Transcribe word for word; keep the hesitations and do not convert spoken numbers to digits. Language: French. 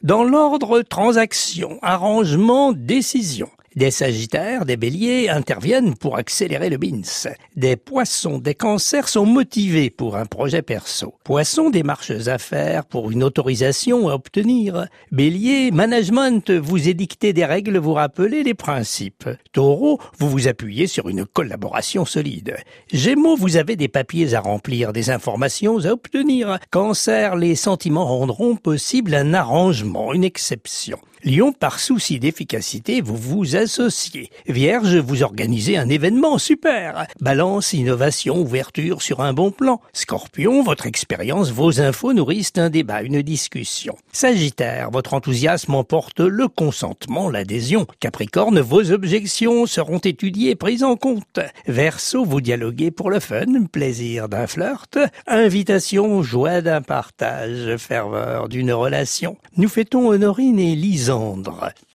Dans l'ordre transaction, arrangement, décision. Des sagittaires, des béliers interviennent pour accélérer le bins. Des poissons, des cancers sont motivés pour un projet perso. Poissons, démarches à faire pour une autorisation à obtenir. Bélier, management, vous édictez des règles, vous rappelez les principes. Taureau, vous vous appuyez sur une collaboration solide. Gémeaux, vous avez des papiers à remplir, des informations à obtenir. Cancer, les sentiments rendront possible un arrangement, une exception. Lion, par souci d'efficacité, vous vous associez. Vierge, vous organisez un événement super. Balance, innovation, ouverture sur un bon plan. Scorpion, votre expérience, vos infos nourrissent un débat, une discussion. Sagittaire, votre enthousiasme emporte le consentement, l'adhésion. Capricorne, vos objections seront étudiées et prises en compte. Verseau, vous dialoguez pour le fun, plaisir d'un flirt. Invitation, joie d'un partage, ferveur d'une relation. Nous fêtons Honorine et Lisandre.